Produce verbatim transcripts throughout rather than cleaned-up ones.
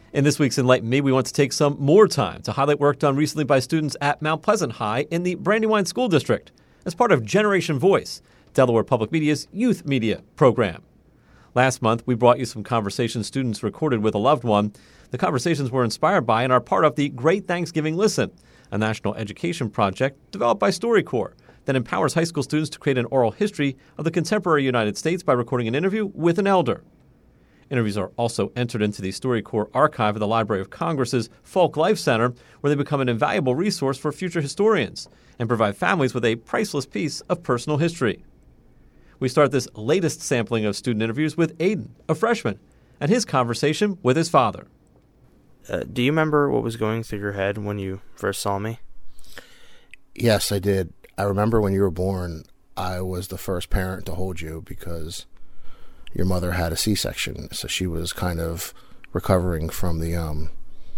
In this week's Enlighten Me, we want to take some more time to highlight work done recently by students at Mount Pleasant High in the Brandywine School District as part of Generation Voice, Delaware Public Media's youth media program. Last month, we brought you some conversations students recorded with a loved one. The conversations were inspired by and are part of the Great Thanksgiving Listen, a national education project developed by StoryCorps that empowers high school students to create an oral history of the contemporary United States by recording an interview with an elder. Interviews are also entered into the StoryCorps archive of the Library of Congress's Folk Life Center, where they become an invaluable resource for future historians and provide families with a priceless piece of personal history. We start this latest sampling of student interviews with Aiden, a freshman, and his conversation with his father. Uh, do you remember what was going through your head when you first saw me? Yes, I did. I remember when you were born, I was the first parent to hold you because your mother had a C-section, so she was kind of recovering from the um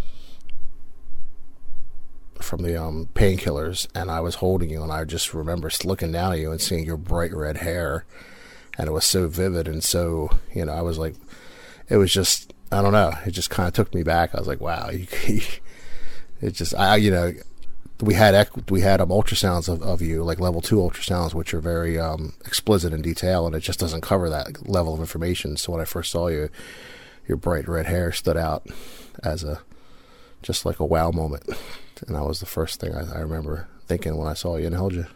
from the um painkillers, and I was holding you, and I just remember looking down at you and seeing your bright red hair, and it was so vivid and so, you know, I was like, it was just, I don't know, it just kind of took me back. I was like, wow, you, it just, I, you know, we had we had um, ultrasounds of, of you, like level two ultrasounds, which are very um, explicit in detail, and it just doesn't cover that level of information. So when I first saw you, your bright red hair stood out as a just like a wow moment, and that was the first thing I, I remember thinking when I saw you and held you.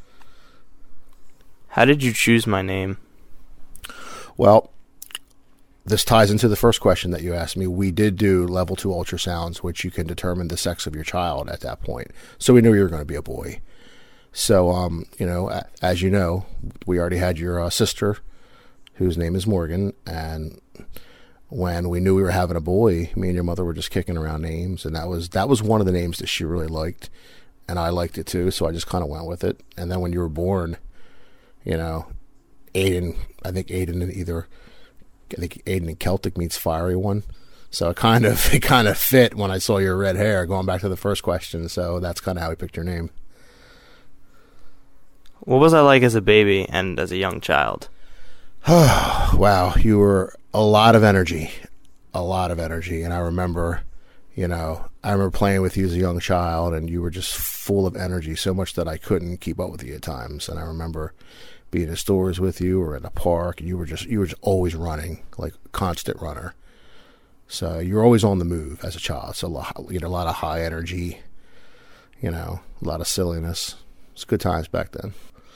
How did you choose my name? Well, this ties into the first question that you asked me. We did do level two ultrasounds, which you can determine the sex of your child at that point. So we knew you were going to be a boy. So, um, you know, as you know, we already had your uh, sister, whose name is Morgan. And when we knew we were having a boy, me and your mother were just kicking around names. And that was, that was one of the names that she really liked. And I liked it too. So I just kind of went with it. And then when you were born, you know, Aiden, I think Aiden in either... I think Aiden in Celtic means fiery one. So it kind of it kind of fit when I saw your red hair, going back to the first question. So that's kind of how we picked your name. What was I like as a baby and as a young child? Wow, you were a lot of energy, a lot of energy. And I remember, you know, I remember playing with you as a young child, and you were just full of energy, so much that I couldn't keep up with you at times. And I remember being in stores with you or at a park, and you were just you were just always running, like a constant runner. So you were always on the move as a child. So you had a lot of high energy, you know, a lot of silliness. It's good times back then.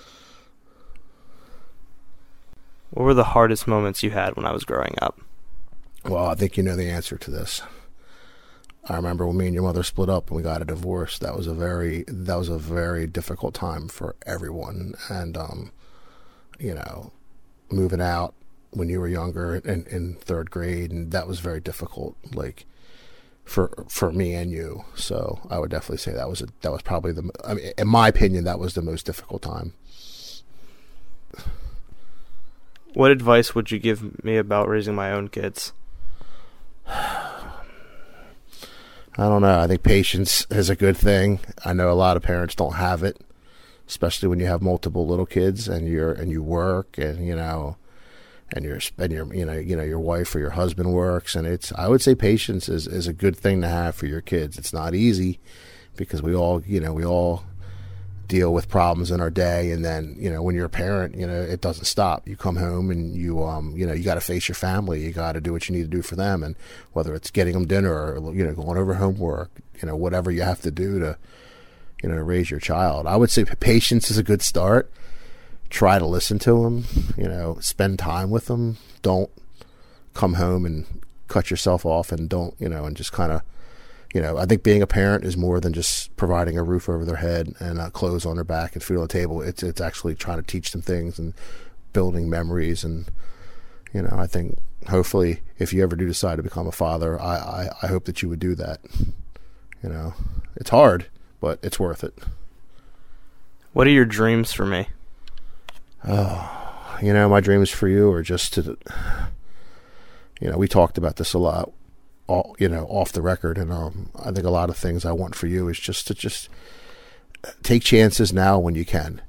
What were the hardest moments you had when I was growing up? Well, I think you know the answer to this. I remember when me and your mother split up and we got a divorce. That was a very that was a very difficult time for everyone. And um you know, moving out when you were younger in, in third grade, and that was very difficult, like for for me and you. So I would definitely say that was a, that was probably the, I mean, in my opinion, that was the most difficult time. What advice would you give me about raising my own kids? I don't know. I think patience is a good thing. I know a lot of parents don't have it, especially when you have multiple little kids and you're and you work and you know and you're and your you know you know your wife or your husband works, and it's I would say patience is, is a good thing to have for your kids. It's not easy because we all you know we all deal with problems in our day, and then you know when you're a parent, you know it doesn't stop. You come home and you um you know you got to face your family. You got to do what you need to do for them, and whether it's getting them dinner or you know going over homework, you know whatever you have to do to you know, to raise your child. I would say patience is a good start. Try to listen to them, you know, spend time with them. Don't come home and cut yourself off and don't, you know, and just kind of, you know, I think being a parent is more than just providing a roof over their head and uh, clothes on their back and food on the table. It's, it's actually trying to teach them things and building memories. And, you know, I think hopefully if you ever do decide to become a father, I, I, I hope that you would do that. You know, it's hard, but it's worth it. What are your dreams for me? Oh, you know, my dreams for you are just to, you know, we talked about this a lot, all, you know, off the record. And um, I think a lot of things I want for you is just to just take chances now when you can.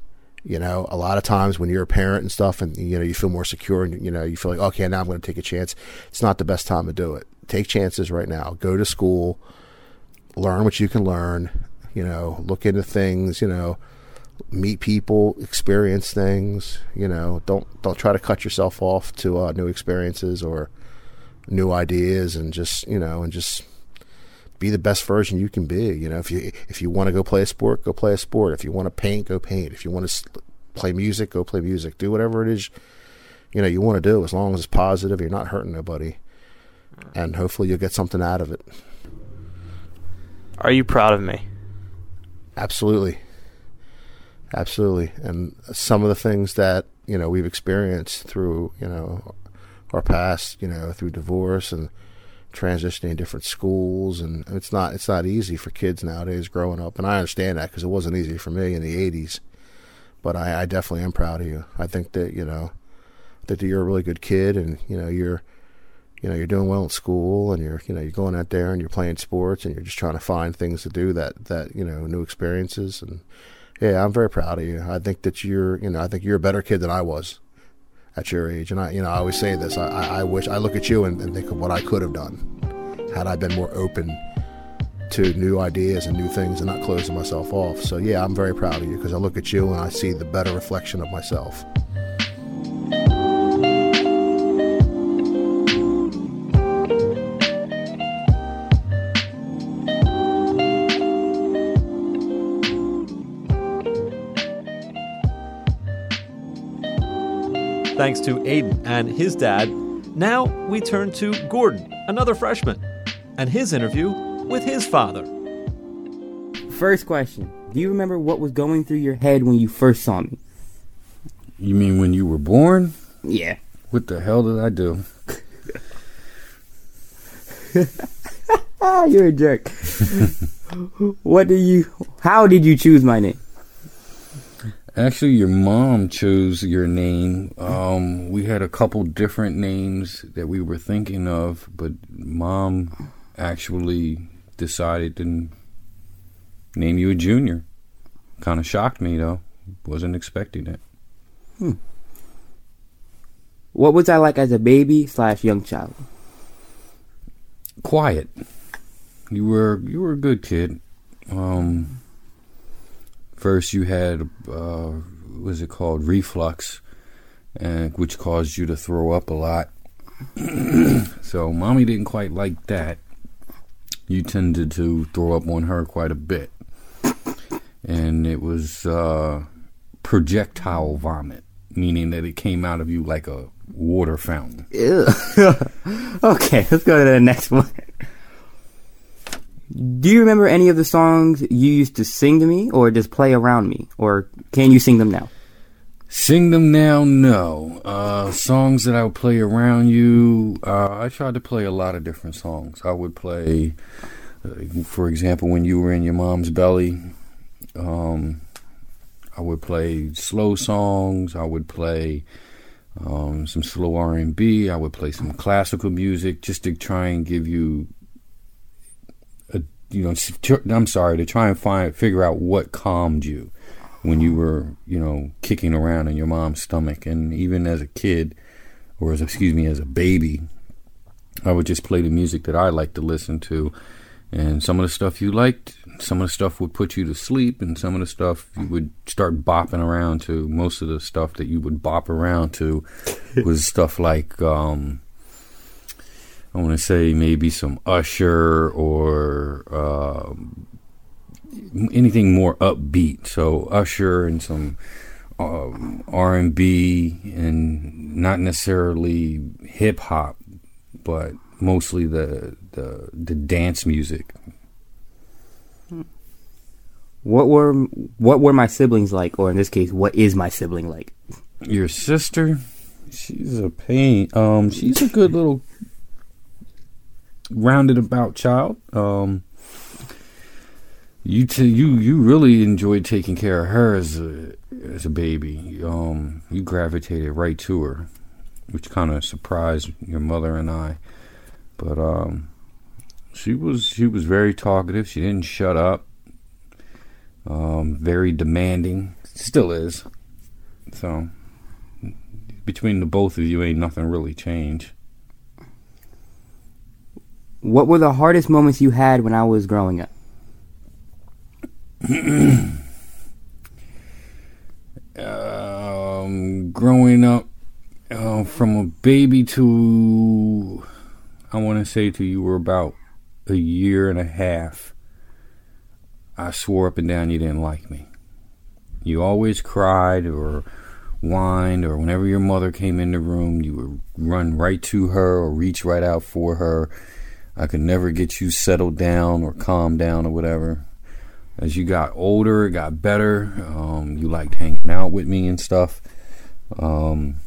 You know, a lot of times when you're a parent and stuff, and you know, you feel more secure, and you know, you feel like, okay, now I'm going to take a chance. It's not the best time to do it. Take chances right now. Go to school, learn what you can learn. You know, look into things. You know, meet people, experience things. You know, don't don't try to cut yourself off to uh, new experiences or new ideas, and just you know, and just be the best version you can be. You know, if you if you want to go play a sport, go play a sport. If you want to paint, go paint. If you want to play music, go play music. Do whatever it is, you know, you want to do, as long as it's positive. You're not hurting nobody, and hopefully you'll get something out of it. Are you proud of me? Absolutely, absolutely. And some of the things that you know we've experienced through you know our past, you know, through divorce and transitioning to different schools, and it's not it's not easy for kids nowadays growing up, and I understand that because it wasn't easy for me in the eighties. But I, I definitely am proud of you. I think that you know that you're a really good kid, and you know you're you know you're doing well in school, and you're you know you're going out there and you're playing sports, and you're just trying to find things to do that that you know new experiences. And yeah, I'm very proud of you. I think that you're you know I think you're a better kid than I was at your age. And I, you know, I always say this, I, I, I wish, I look at you and, and think of what I could have done had I been more open to new ideas and new things and not closing myself off. So yeah, I'm very proud of you because I look at you and I see the better reflection of myself. Thanks to Aiden and his dad. Now we turn to Gordon, another freshman, and his interview with his father. First question. Do you remember what was going through your head when you first saw me? You mean when you were born? Yeah. What the hell did I do? You're a jerk. What do you... How did you choose my name? Actually, your mom chose your name. Um, we had a couple different names that we were thinking of, but Mom actually decided to name you a Junior. Kind of shocked me, though. Wasn't expecting it. Hmm. What was I like as a baby slash young child? Quiet. You were you were a good kid. Um... First, you had, uh, what was it called, reflux, and which caused you to throw up a lot. So, Mommy didn't quite like that. You tended to throw up on her quite a bit. And it was uh, projectile vomit, meaning that it came out of you like a water fountain. Ew. Okay, let's go to the next one. Do you remember any of the songs you used to sing to me or just play around me? Or can you sing them now? Sing them now, no. Uh, songs that I would play around you, uh, I tried to play a lot of different songs. I would play, uh, for example, when you were in your mom's belly, um, I would play slow songs. I would play um, some slow R and B. I would play some classical music just to try and give you You know, I'm sorry, to try and find, figure out what calmed you when you were, you know, kicking around in your mom's stomach. And even as a kid, or as, excuse me, as a baby, I would just play the music that I liked to listen to. And some of the stuff you liked, some of the stuff would put you to sleep, and some of the stuff you would start bopping around to. Most of the stuff that you would bop around to was stuff like, um, I want to say maybe some Usher or uh, anything more upbeat. So Usher and some um, R and B, and not necessarily hip hop, but mostly the, the the dance music. What were what were my siblings like, or in this case, what is my sibling like? Your sister, she's a pain. Um, she's a good little rounded about child. Um, you t- you you really enjoyed taking care of her as a as a baby. Um, you gravitated right to her, which kind of surprised your mother and I. But um, she was she was very talkative. She didn't shut up. Um, very demanding, still is. So between the both of you, ain't nothing really changed. What were the hardest moments you had when I was growing up? um, growing up, uh, from a baby to, I want to say to you were about a year and a half, I swore up and down you didn't like me. You always cried or whined, or whenever your mother came in the room, you would run right to her or reach right out for her. I could never get you settled down or calmed down or whatever. As you got older, it got better. Um, you liked hanging out with me and stuff. Um,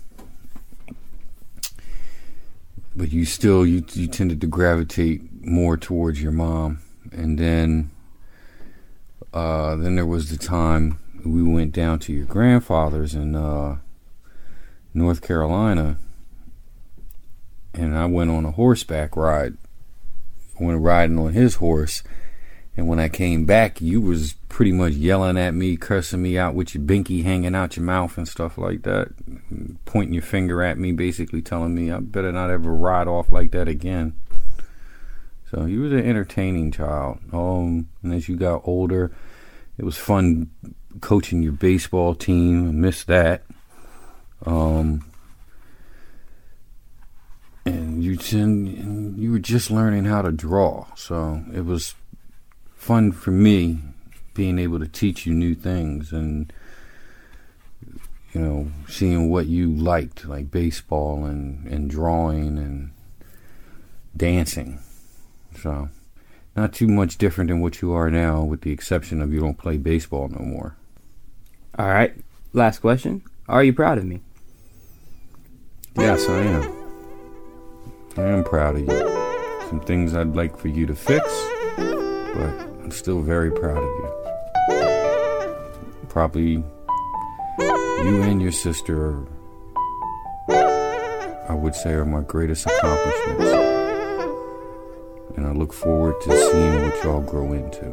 but you still, you, you tended to gravitate more towards your mom. And then, uh, then there was the time we went down to your grandfather's in uh, North Carolina. And I went on a horseback ride. I went riding on his horse. And when I came back, you was pretty much yelling at me, cursing me out with your binky hanging out your mouth and stuff like that, pointing your finger at me, basically telling me I better not ever ride off like that again. So you was an entertaining child. Um, and as you got older, it was fun coaching your baseball team. I missed that. Um, and you and you were just learning how to draw, so it was fun for me being able to teach you new things and, you know, seeing what you liked, like baseball and, and drawing and dancing. So not too much different than what you are now, with the exception of you don't play baseball no more. All right. Last question. Are you proud of me? Yes, I am. I am proud of you. Some things I'd like for you to fix, but I'm still very proud of you. Probably you and your sister are, I would say, are my greatest accomplishments. And I look forward to seeing what y'all grow into.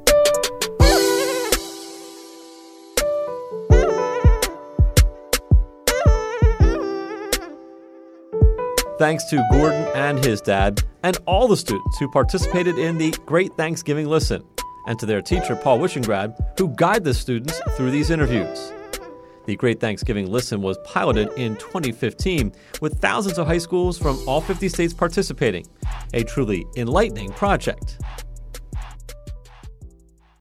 Thanks to Gordon and his dad, and all the students who participated in the Great Thanksgiving Listen, and to their teacher, Paul Wishengrad, who guided the students through these interviews. The Great Thanksgiving Listen was piloted in twenty fifteen, with thousands of high schools from all fifty states participating, a truly enlightening project.